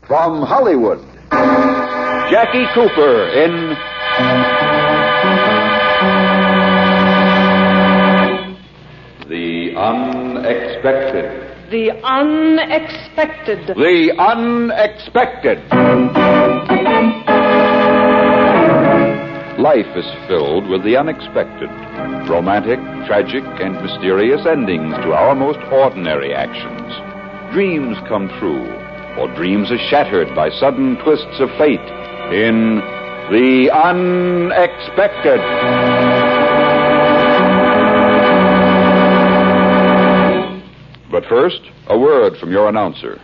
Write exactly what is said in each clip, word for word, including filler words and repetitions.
From Hollywood, Jackie Cooper in The Unexpected. The Unexpected. The Unexpected. Life is filled with the unexpected. Romantic, tragic, and mysterious endings to our most ordinary actions. Dreams come true, or dreams are shattered by sudden twists of fate in The Unexpected. But first, a word from your announcer.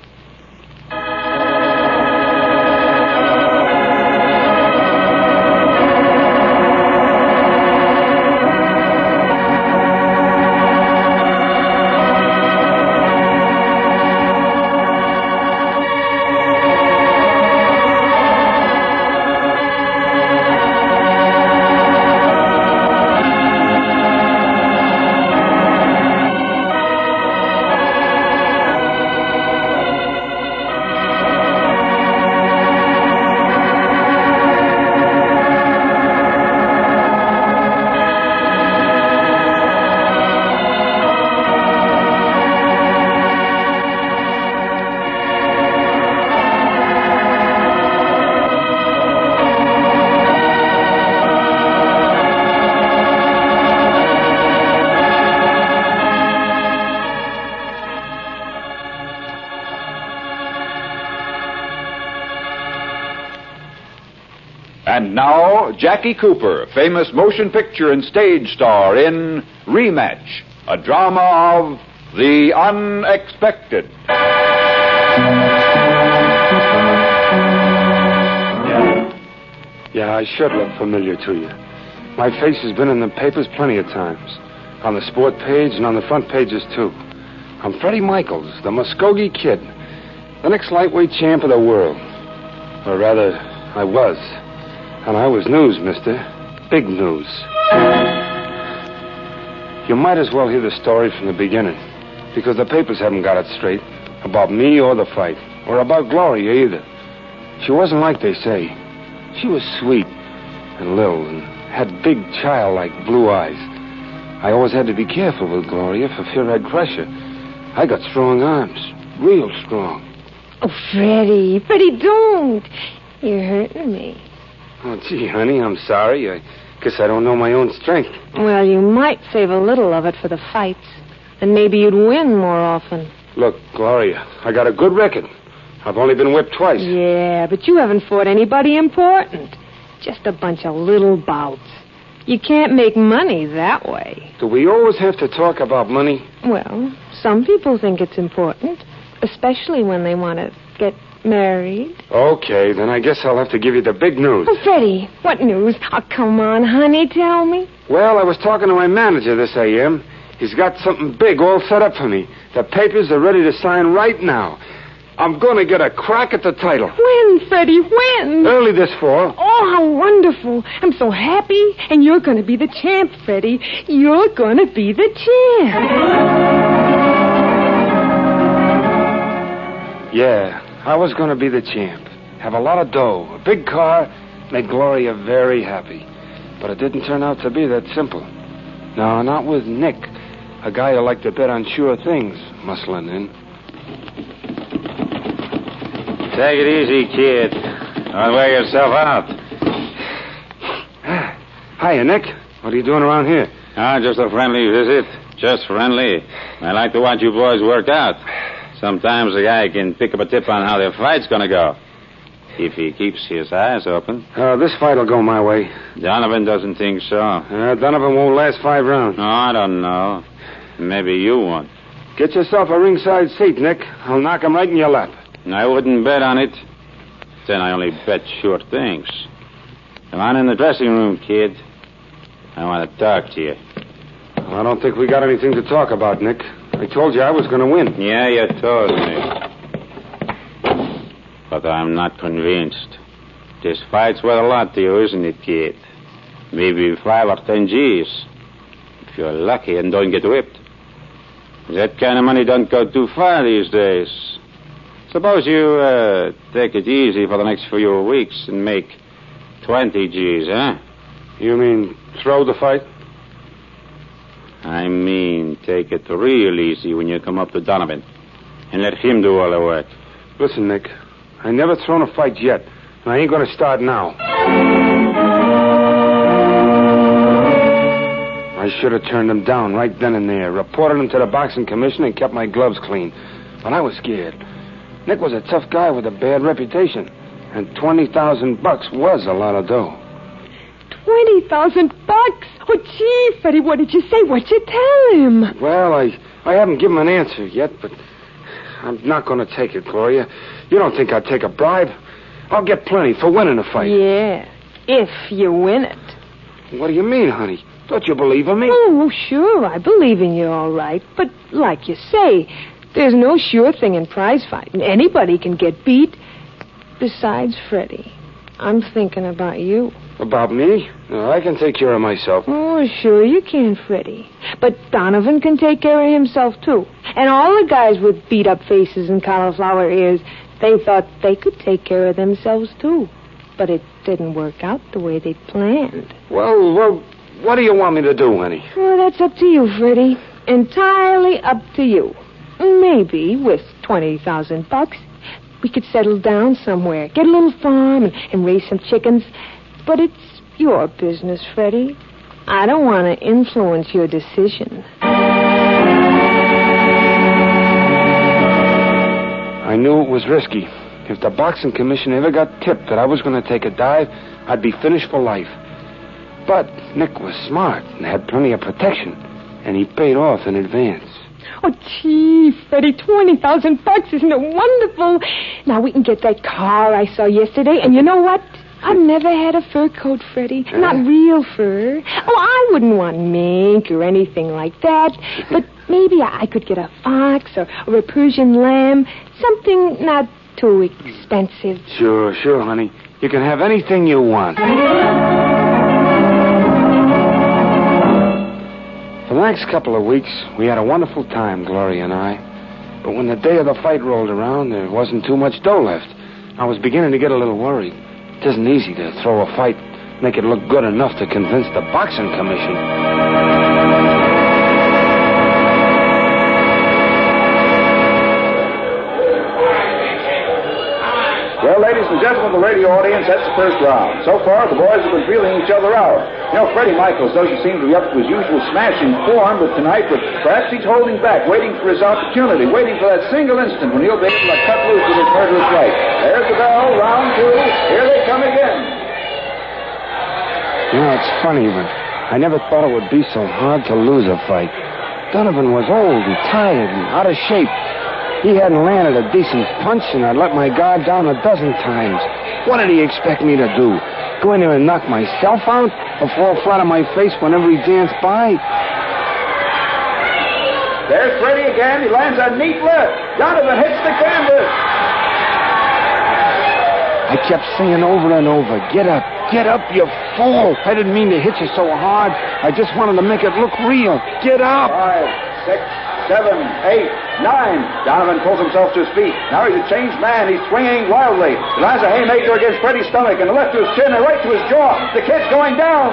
And now, Jackie Cooper, famous motion picture and stage star in Rematch, a drama of the unexpected. Yeah. Yeah, I should look familiar to you. My face has been in the papers plenty of times. On the sport page and on the front pages, too. I'm Freddie Michaels, the Muskogee Kid. The next lightweight champ of the world. Or rather, I was. And I was news, mister. Big news. You might as well hear the story from the beginning. Because the papers haven't got it straight. About me or the fight. Or about Gloria either. She wasn't like they say. She was sweet and little and had big childlike blue eyes. I always had to be careful with Gloria for fear I'd crush her. I got strong arms. Real strong. Oh, Freddie. Freddie, don't. You're hurting me. Oh, gee, honey, I'm sorry. I guess I don't know my own strength. Well, you might save a little of it for the fights. And maybe you'd win more often. Look, Gloria, I got a good record. I've only been whipped twice. Yeah, but you haven't fought anybody important. Just a bunch of little bouts. You can't make money that way. Do we always have to talk about money? Well, some people think it's important. Especially when they want to get married. Okay, then I guess I'll have to give you the big news. Oh, Freddie, what news? Oh, come on, honey, tell me. Well, I was talking to my manager this A M. He's got something big all set up for me. The papers are ready to sign right now. I'm going to get a crack at the title. When, Freddie, when? Early this fall. Oh, how wonderful. I'm so happy. And you're going to be the champ, Freddie. You're going to be the champ. Yeah. I was going to be the champ. Have a lot of dough, a big car, make Gloria very happy. But it didn't turn out to be that simple. No, not with Nick, a guy who liked to bet on sure things, muscling in. Take it easy, kid. Don't wear yourself out. Hiya, Nick. What are you doing around here? Ah, just a friendly visit. Just friendly. I like to watch you boys work out. Sometimes a guy can pick up a tip on how their fight's going to go. If he keeps his eyes open. Uh, this fight will go my way. Donovan doesn't think so. Uh, Donovan won't last five rounds. No, I don't know. Maybe you won't. Get yourself a ringside seat, Nick. I'll knock him right in your lap. I wouldn't bet on it. Then I only bet sure things. Come on in the dressing room, kid. I want to talk to you. Well, I don't think we got anything to talk about, Nick. I told you I was going to win. Yeah, you told me. But I'm not convinced. This fight's worth a lot to you, isn't it, kid? Maybe five or ten G's. If you're lucky and don't get whipped. That kind of money don't go too far these days. Suppose you uh, take it easy for the next few weeks and make twenty G's, huh? You mean throw the fight? I mean, take it real easy when you come up to Donovan and let him do all the work. Listen, Nick, I never thrown a fight yet, and I ain't going to start now. I should have turned him down right then and there, reported him to the boxing commission, and kept my gloves clean. But I was scared. Nick was a tough guy with a bad reputation, and twenty thousand bucks was a lot of dough. Twenty thousand bucks? Oh, gee, Freddie, what did you say? What'd you tell him? Well, I, I haven't given him an answer yet, but I'm not going to take it, Gloria. You don't think I'd take a bribe? I'll get plenty for winning the fight. Yeah, if you win it. What do you mean, honey? Don't you believe in me? Oh, sure, I believe in you all right. But like you say, there's no sure thing in prize fighting. Anybody can get beat. Besides, Freddie, I'm thinking about you. About me? No, I can take care of myself. Oh, sure you can, Freddie. But Donovan can take care of himself, too. And all the guys with beat-up faces and cauliflower ears, they thought they could take care of themselves, too. But it didn't work out the way they planned. Well, well, what do you want me to do, honey? Well, that's up to you, Freddie. Entirely up to you. Maybe with twenty thousand bucks, we could settle down somewhere, get a little farm and, and raise some chickens. But it's your business, Freddie. I don't want to influence your decision. I knew it was risky. If the boxing commission ever got tipped that I was going to take a dive, I'd be finished for life. But Nick was smart and had plenty of protection, and he paid off in advance. Oh, gee, Freddie, twenty thousand bucks, isn't it wonderful? Now we can get that car I saw yesterday, and you know what? I've never had a fur coat, Freddie. Uh, Not real fur. Oh, I wouldn't want mink or anything like that. But maybe I could get a fox or, or a Persian lamb. Something not too expensive. Sure, sure, honey. You can have anything you want. For the next couple of weeks, we had a wonderful time, Gloria and I. But when the day of the fight rolled around, there wasn't too much dough left. I was beginning to get a little worried. It isn't easy to throw a fight, make it look good enough to convince the boxing commission. Well, ladies and gentlemen of the radio audience, that's the first round. So far, the boys have been feeling each other out. You know, Freddie Michaels doesn't seem to be up to his usual smashing form, but tonight, but perhaps he's holding back, waiting for his opportunity, waiting for that single instant when he'll be able to cut loose with his murderous right. There's the bell, round two. Here they come again. You know, it's funny, but I never thought it would be so hard to lose a fight. Donovan was old and tired and out of shape. He hadn't landed a decent punch, and I'd let my guard down a dozen times. What did he expect me to do? Go in there and knock myself out? Or fall flat on my face whenever he danced by? There's Freddie again. He lands a neat left. Donovan hits the canvas. I kept saying over and over, get up, get up, you fool. I didn't mean to hit you so hard. I just wanted to make it look real. Get up. Five, six, seven, eight, nine. Donovan pulls himself to his feet. Now he's a changed man. He's swinging wildly. He lands a haymaker against Freddie's stomach, and a left to his chin and right to his jaw. The kid's going down.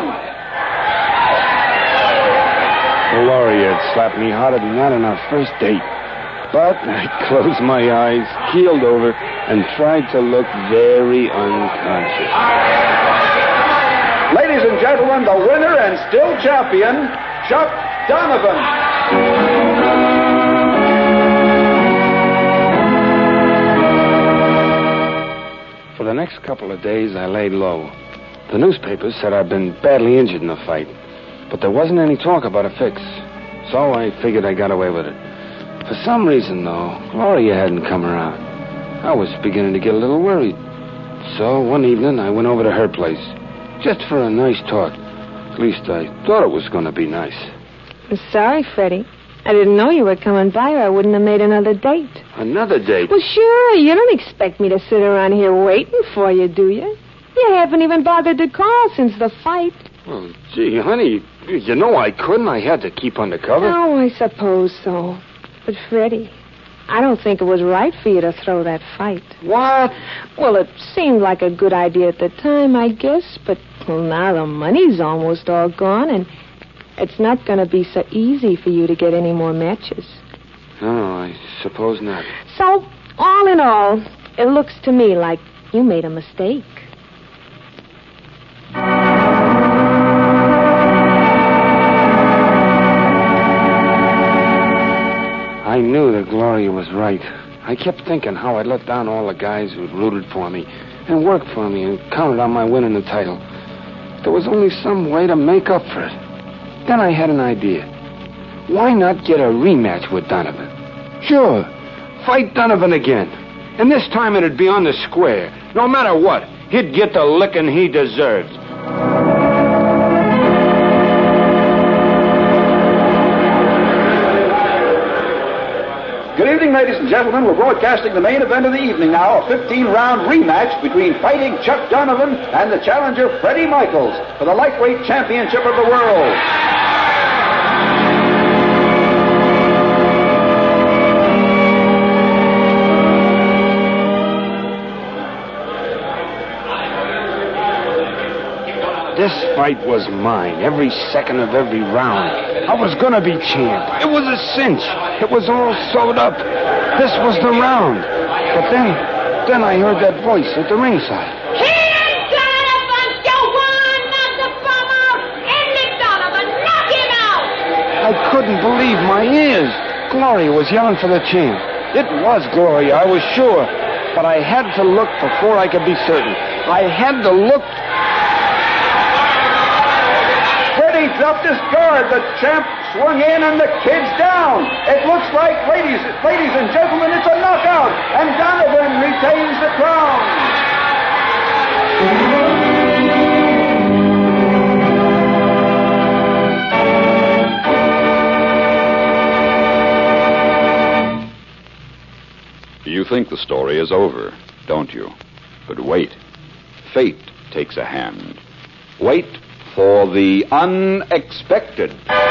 Gloria had slapped me harder than that on our first date. But I closed my eyes, keeled over, and tried to look very unconscious. Ladies and gentlemen, the winner and still champion, Chuck Donovan. For the next couple of days, I laid low. The newspapers said I'd been badly injured in the fight, but there wasn't any talk about a fix. So I figured I got away with it. For some reason, though, Gloria hadn't come around. I was beginning to get a little worried. So one evening, I went over to her place, just for a nice talk. At least I thought it was going to be nice. I'm sorry, Freddie. I didn't know you were coming by, or I wouldn't have made another date. Another date? Well, sure. You don't expect me to sit around here waiting for you, do you? You haven't even bothered to call since the fight. Well, gee, honey, you know I couldn't. I had to keep undercover. Oh, I suppose so. But, Freddie, I don't think it was right for you to throw that fight. What? Well, it seemed like a good idea at the time, I guess, but well, now the money's almost all gone, and it's not going to be so easy for you to get any more matches. No, I suppose not. So, all in all, it looks to me like you made a mistake. I knew that Gloria was right. I kept thinking how I'd let down all the guys who'd rooted for me and worked for me and counted on my winning the title. There was only some way to make up for it. Then I had an idea. Why not get a rematch with Donovan? Sure, fight Donovan again. And this time it'd be on the square. No matter what, he'd get the licking he deserved. Good evening, ladies and gentlemen. We're broadcasting the main event of the evening now, a fifteen-round rematch between fighting Chuck Donovan and the challenger Freddie Michaels for the lightweight championship of the world. This fight was mine, every second of every round. I was gonna be champ. It was a cinch. It was all sewed up. This was the round. But then, then I heard that voice at the ringside. Here, Donovan! Go on! Knock the bum out! End it, Donovan! Knock him out! I couldn't believe my ears. Gloria was yelling for the champ. It was Gloria, I was sure. But I had to look before I could be certain. I had to look... Freddie dropped his guard. The champ swung in and the kid's down. It looks like, ladies, ladies and gentlemen, it's a knockout. And Donovan retains the crown. You think the story is over, don't you? But wait. Fate takes a hand. Wait for the unexpected.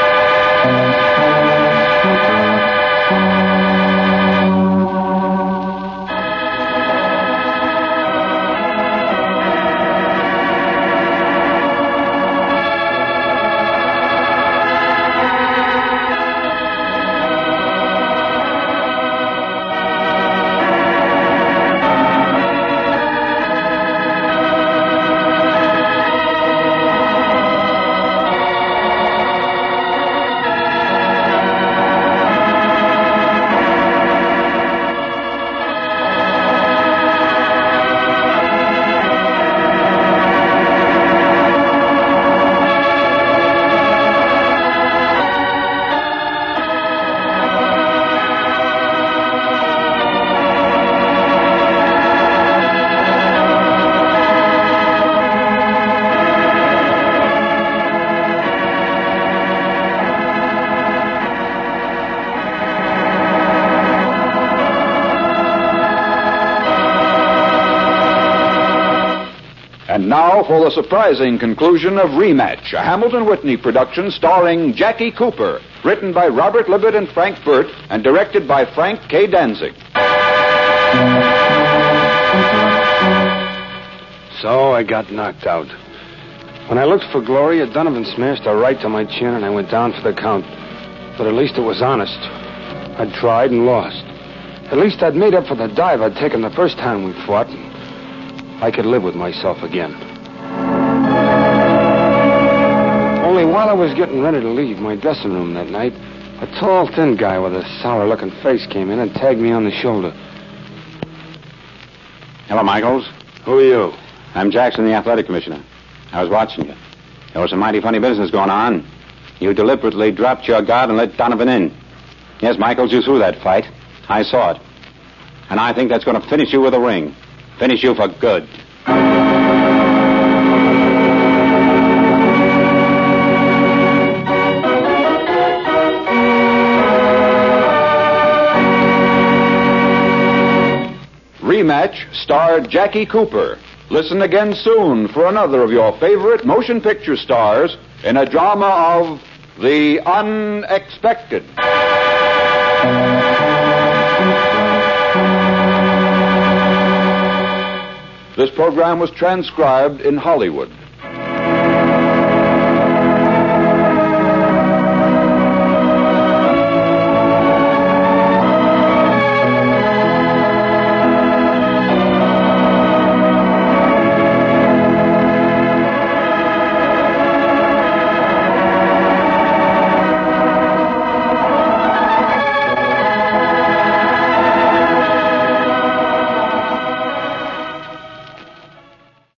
And now for the surprising conclusion of Rematch, a Hamilton Whitney production starring Jackie Cooper, written by Robert Libet and Frank Burt, and directed by Frank K. Danzig. So I got knocked out. When I looked for Gloria, Donovan smashed a right to my chin, and I went down for the count. But at least it was honest. I'd tried and lost. At least I'd made up for the dive I'd taken the first time we fought. I could live with myself again. Only while I was getting ready to leave my dressing room that night, a tall, thin guy with a sour-looking face came in and tagged me on the shoulder. Hello, Michaels. Who are you? I'm Jackson, the athletic commissioner. I was watching you. There was some mighty funny business going on. You deliberately dropped your guard and let Donovan in. Yes, Michaels, you threw that fight. I saw it. And I think that's going to finish you with a ring. Finish you for good. Rematch starred Jackie Cooper. Listen again soon for another of your favorite motion picture stars in a drama of The Unexpected. This program was transcribed in Hollywood.